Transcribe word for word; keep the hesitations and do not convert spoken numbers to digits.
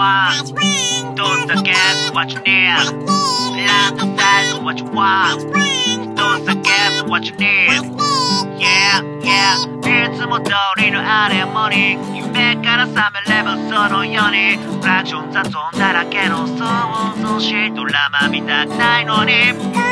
want? Don't guess what you need. Land decide what you want. Don't guess what you need. Yeah, yeah. いつも通りのあれもに夢から覚めればそのようにフラクション雑音だらけの想像しドラマ見たくないのに